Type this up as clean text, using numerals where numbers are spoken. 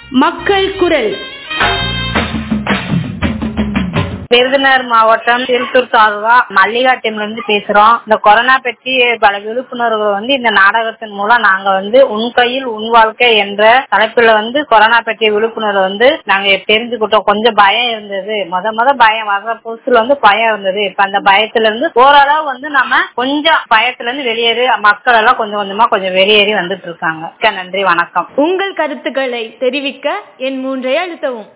மக்கள் குரல். விருதுநகர் மாவட்டம் திருத்தூர் தாலுகா மல்லிகாட்டில இருந்து பேசுறோம். இந்த கொரோனா பற்றி பல விழிப்புணர்வு இந்த நாடகத்தின் மூலம் நாங்க உன் கையில் உன் வாழ்க்கை என்ற தலைப்புல கொரோனா பற்றிய விழிப்புணர்வு நாங்க தெரிஞ்சுக்கிட்டோம். கொஞ்சம் பயம் இருந்தது, முத பயம் வர்ற புதுசுல பயம் இருந்தது. இப்ப அந்த பயத்துல இருந்து ஓரளவு நம்ம கொஞ்சம் பயத்துல இருந்து வெளியேறி மக்கள் எல்லாம் கொஞ்சம் கொஞ்சமா வெளியேறி வந்துட்டு இருக்காங்க. நன்றி, வணக்கம். உங்கள் கருத்துக்களை தெரிவிக்க என் 3 அழுத்தவும்.